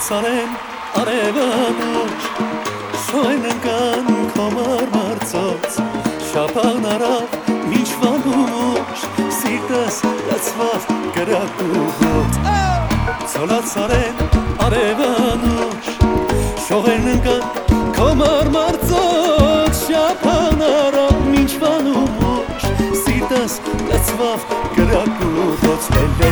Ցոլացարեն արևանուչ Շոյն ընկան կոմար մարծոց Շապան արավ մինչ վանումուչ Սիրտս լացվավ գրակուղոց Ցոլացարեն արևանուչ Շողերն ընկան կոմար մարծոց Շապան արավ մինչ վանումուչ Սիրտս լացվավ գրակուղոց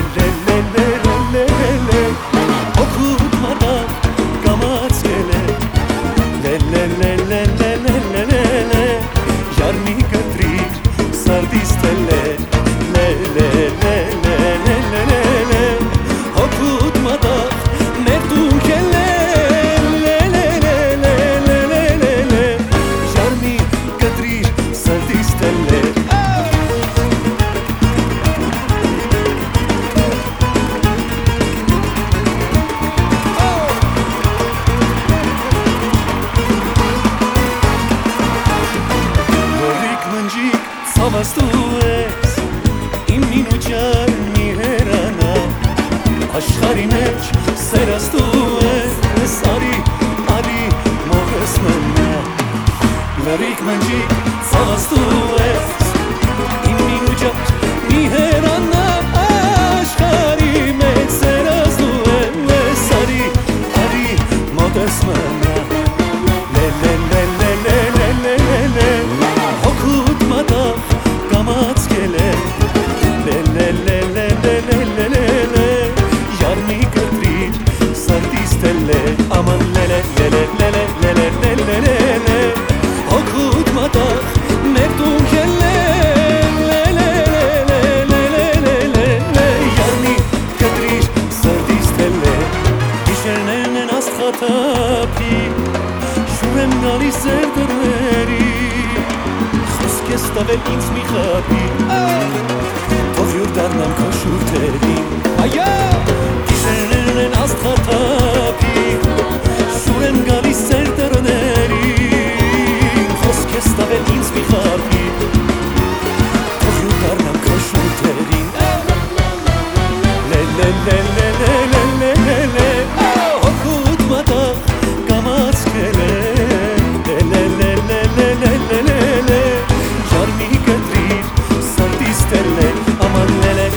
Ցավս դու ես, իմ մինուջար մի հերանա Աշխարի մեջ սերս դու ես, արի մողես մնա Լրիկ մնջիկ ցավս դու ես, իմ մինուջար մի հերանա Աշխարի մեջ սերս դու ես, արի մողես մնա Aman lele lele lele lele lele lele Hokut matah merdum kelle lele lele lele lele Yani kadrish sardis telle Gişernen ast khatapi Shurem gali serderveri Khoske stavel ins mi khapi Tov yurdanam koshur teri Aya Gişernen ast khatapi Շուրեն գալիս ծեր տերների Խոսք ես տավել ինձ մի խարպի Թող յուր դարնամ քո շուրթերին Լե հոգուտ մատաղ կամաց կելե Լե Յարմի կտրիր սարդիս տելե Աման լե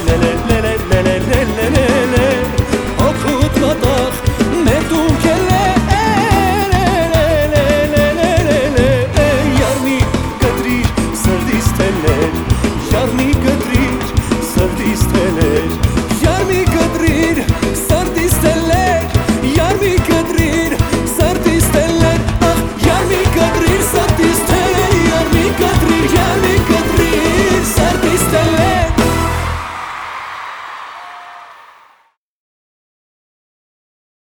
Հոգուտ մատաղ մերդում կելե Yarni